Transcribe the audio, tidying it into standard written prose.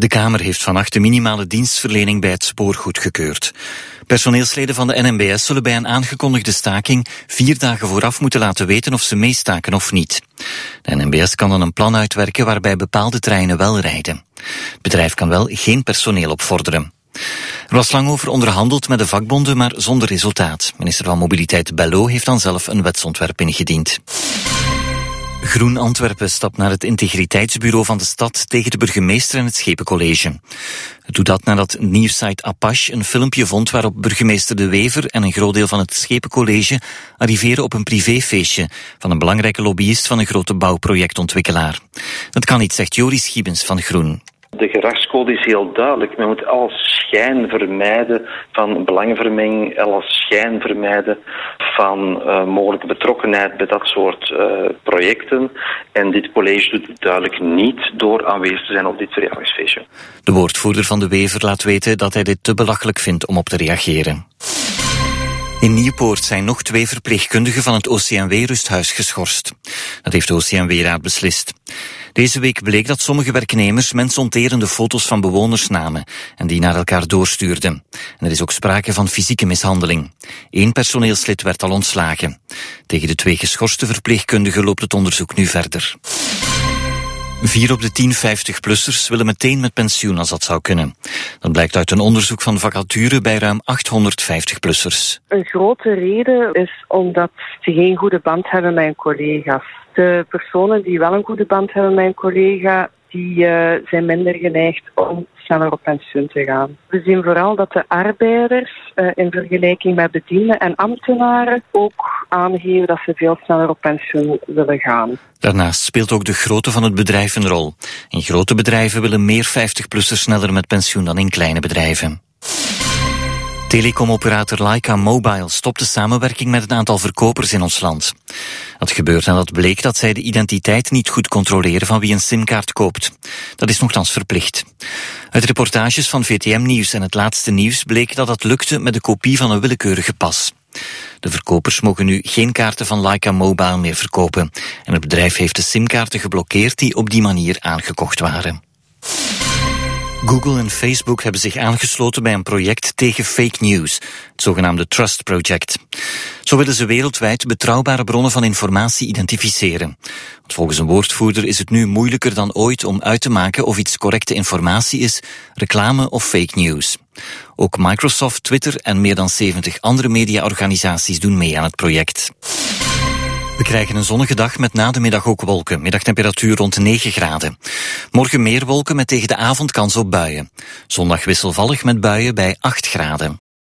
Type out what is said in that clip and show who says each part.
Speaker 1: De Kamer heeft vannacht de minimale dienstverlening bij het spoor goedgekeurd. Personeelsleden van de NMBS zullen bij een aangekondigde staking 4 dagen vooraf moeten laten weten of ze meestaken of niet. De NMBS kan dan een plan uitwerken waarbij bepaalde treinen wel rijden. Het bedrijf kan wel geen personeel opvorderen. Er was lang over onderhandeld met de vakbonden, maar zonder resultaat. Minister van Mobiliteit Bello heeft dan zelf een wetsontwerp ingediend. Groen Antwerpen stapt naar het integriteitsbureau van de stad tegen de burgemeester en het Schepencollege. Het doet dat nadat nieuwssite Apache een filmpje vond waarop burgemeester De Wever en een groot deel van het Schepencollege arriveren op een privéfeestje van een belangrijke lobbyist van een grote bouwprojectontwikkelaar. Dat kan niet, zegt Joris Giebens van Groen.
Speaker 2: De gedragscode is heel duidelijk. Men moet alle schijn vermijden van belangenvermenging, alle schijn vermijden van mogelijke betrokkenheid bij dat soort projecten. En dit college doet het duidelijk niet door aanwezig te zijn op dit verjaardagsfeestje.
Speaker 1: De woordvoerder van De Wever laat weten dat hij dit te belachelijk vindt om op te reageren. In Nieuwpoort zijn nog 2 verpleegkundigen van het OCMW-rusthuis geschorst. Dat heeft de OCMW-raad beslist. Deze week bleek dat sommige werknemers mensonterende foto's van bewoners namen en die naar elkaar doorstuurden. En er is ook sprake van fysieke mishandeling. 1 personeelslid werd al ontslagen. Tegen de 2 geschorste verpleegkundigen loopt het onderzoek nu verder. 4 op de 10 50-plussers willen meteen met pensioen als dat zou kunnen. Dat blijkt uit een onderzoek van vacature bij ruim 800 50-plussers.
Speaker 3: Een grote reden is omdat ze geen goede band hebben met hun collega's. De personen die wel een goede band hebben met een collega, die zijn minder geneigd om sneller op pensioen te gaan. We zien vooral dat de arbeiders in vergelijking met bedienden en ambtenaren ook aangeven dat ze veel sneller op pensioen willen gaan.
Speaker 1: Daarnaast speelt ook de grootte van het bedrijf een rol. In grote bedrijven willen meer 50-plussers sneller met pensioen dan in kleine bedrijven. Telecomoperator Lyca Mobile stopt de samenwerking met een aantal verkopers in ons land. Dat gebeurt nadat bleek dat zij de identiteit niet goed controleren van wie een simkaart koopt. Dat is nochtans verplicht. Uit reportages van VTM Nieuws en Het Laatste Nieuws bleek dat dat lukte met de kopie van een willekeurige pas. De verkopers mogen nu geen kaarten van Lyca Mobile meer verkopen. En het bedrijf heeft de simkaarten geblokkeerd die op die manier aangekocht waren. Google en Facebook hebben zich aangesloten bij een project tegen fake news, het zogenaamde Trust Project. Zo willen ze wereldwijd betrouwbare bronnen van informatie identificeren. Want volgens een woordvoerder is het nu moeilijker dan ooit om uit te maken of iets correcte informatie is, reclame of fake news. Ook Microsoft, Twitter en meer dan 70 andere mediaorganisaties doen mee aan het project. We krijgen een zonnige dag met na de middag ook wolken. Middagtemperatuur rond 9 graden. Morgen meer wolken met tegen de avond kans op buien. Zondag wisselvallig met buien bij 8 graden.